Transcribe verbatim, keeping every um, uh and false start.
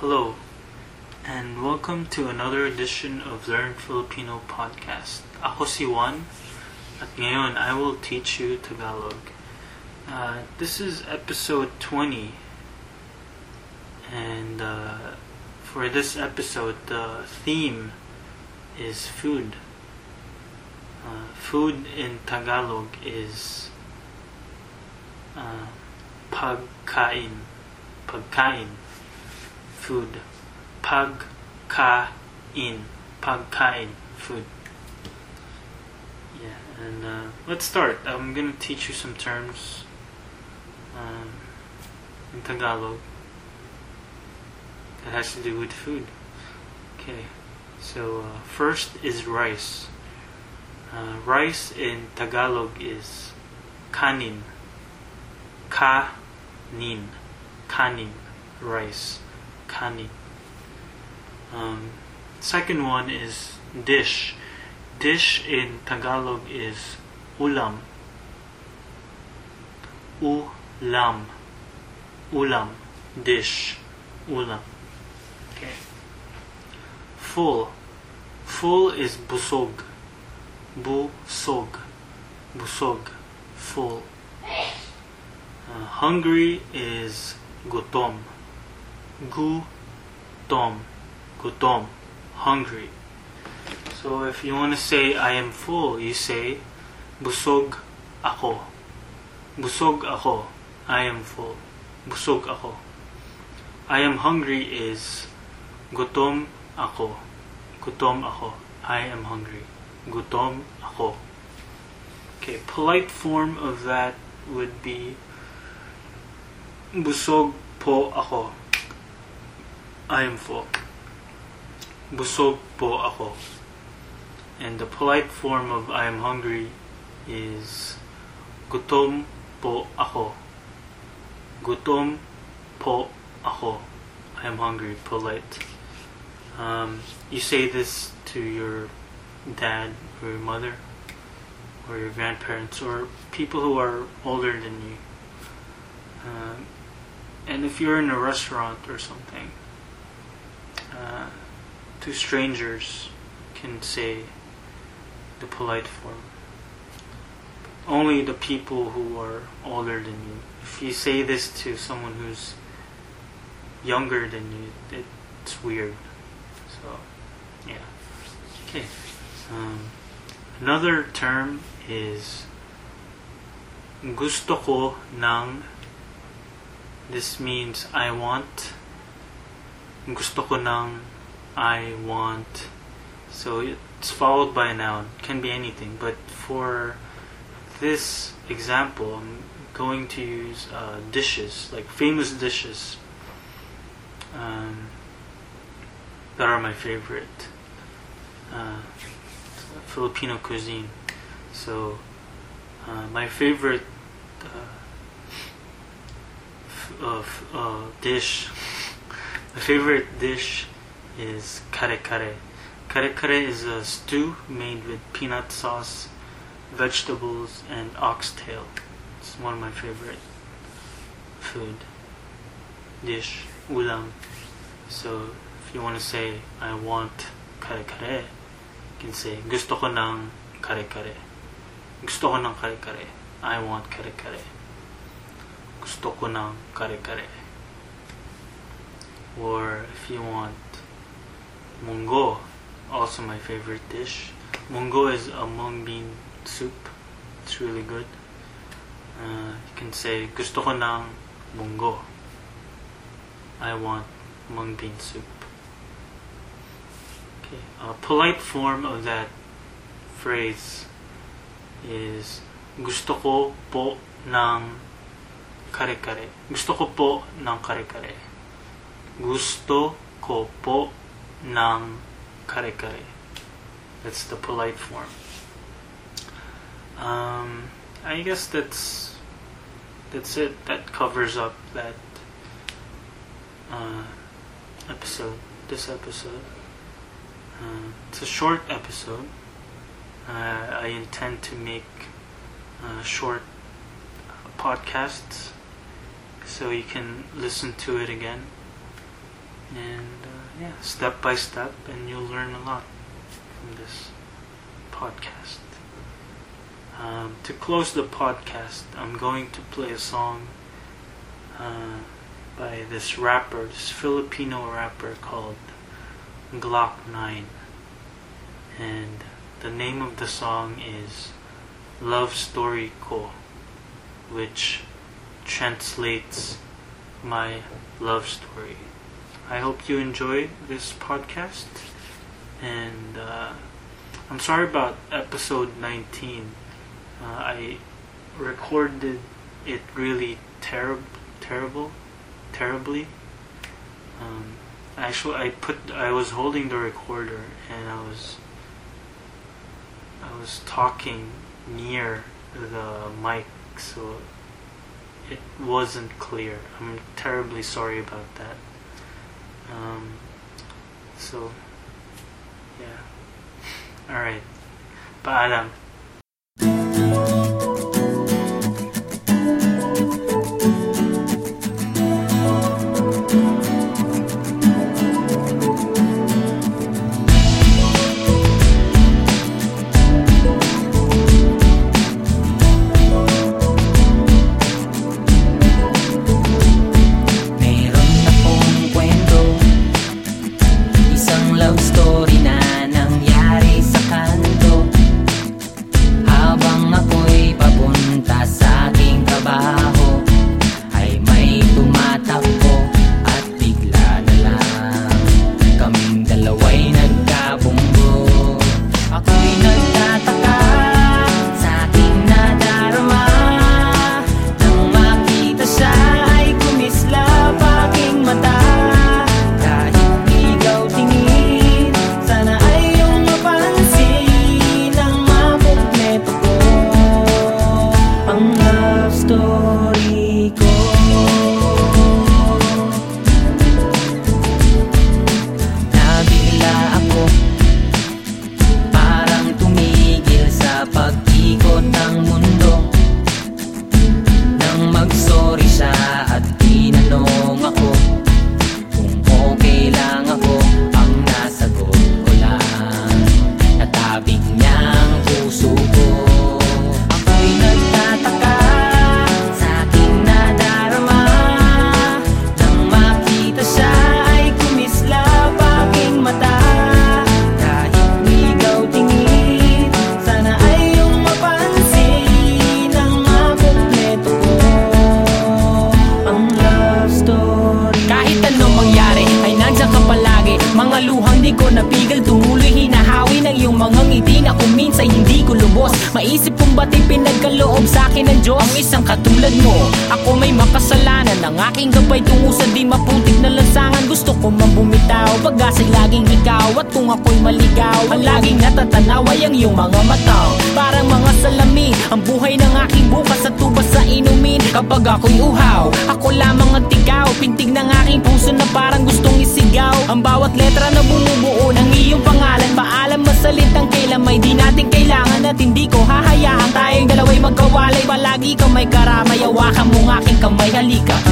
Hello, and welcome to another edition of Learn Filipino Podcast. Ako si Juan, at ngayon I will teach you Tagalog. Uh, this is episode twenty, and uh, for this episode, the theme is food. Uh, food in Tagalog is uh, pagkain. Pagkain. Food. Pagkain. Pagkain. Food. Yeah, and uh, let's start. I'm gonna teach you some terms um, in Tagalog that has to do with food. Okay, so uh, first is rice. Uh, rice in Tagalog is kanin. Kanin. Kanin. Rice. Kanin. Um, second one is dish. Dish in Tagalog is ulam. Ulam. Ulam. Dish. Ulam. Okay. Full. Full is busog. Busog. Busog. Full. Uh, hungry is gutom. Gutom. Gutom. Hungry. So if you want to say I am full, you say busog ako. Busog ako. I am full. Busog ako. I am hungry is gutom ako. Gutom ako. I am hungry. Gutom ako. Okay, polite form of that would be busog po ako. I am full. Busog po ako. And the polite form of I am hungry is gutom po ako. Gutom po ako. I am hungry. Polite. Um, you say this to your dad or your mother or your grandparents or people who are older than you. Um, and if you're in a restaurant or something, uh, two strangers can say the polite form. Only the people who are older than you. If you say this to someone who's younger than you, it's weird. So, yeah. Okay. Um, another term is gusto ko ng. This means I want. Gusto ko ng. I want. So it's followed by a noun. Can be anything. But for this example, I'm going to use uh, dishes, like famous dishes um, that are my favorite. Uh, Filipino cuisine. So uh, my favorite uh, f- uh, f- uh, dish, my favorite dish is kare kare. Kare kare is a stew made with peanut sauce, vegetables, and oxtail. It's one of my favorite food dish, ulam. So if you want to say I want kare kare, you can say gusto ko ng kare kare. Gusto ko ng kare kare. I want kare kare. Gusto ko ng kare kare. Or if you want munggo, also my favorite dish. Munggo is a mung bean soup. It's really good. Uh, you can say gusto ko ng munggo. I want mung bean soup. Okay. A polite form of that phrase is gusto ko po ng kare kare. Gusto ko po ng kare kare. Gusto ko po ng kare kare. That's the polite form. Um, I guess that's that's it. That covers up that uh, episode. This episode. Uh, it's a short episode. Uh, I intend to make uh, short podcasts so you can listen to it again. And uh, yeah, step by step, and you'll learn a lot from this podcast. Um, to close the podcast, I'm going to play a song uh, by this rapper, this Filipino rapper called Glock nine. And the name of the song is Love Story Ko, which translates my love story. I hope you enjoy this podcast, and uh, I'm sorry about episode nineteen. Uh, I recorded it really terrib- terrible, terribly. Um, actually, I put I was holding the recorder and I was I was talking near the mic, so it wasn't clear. I'm terribly sorry about that. Um, so, yeah. Alright. Paalam. Maisip kong ba't ipinagkaloob sa'kin ng Diyos ang isang katulad mo. Ako may makasalanan, ang aking gabay tungo sa di maputik na lansangan. Gusto ko man bumitaw, pag-asa'y laging ikaw. At kung ako'y maligaw, ang laging natatanaw ay ang iyong mga mata. Parang mga salamin, ang buhay ng aking bukas at tubas sa inumin. Kapag ako'y uhaw, ako lamang ang tigaw. Pintig ng aking puso na parang gustong isigaw. Ang bawat letra na bumubuo ng iyong pangalan. Paalam masalitang kailan may di natin kailangan. At hindi ko hahayaan tayong dalawa'y magkawalay. Palagi ka may karamay, hawakan mong aking kamay, halika.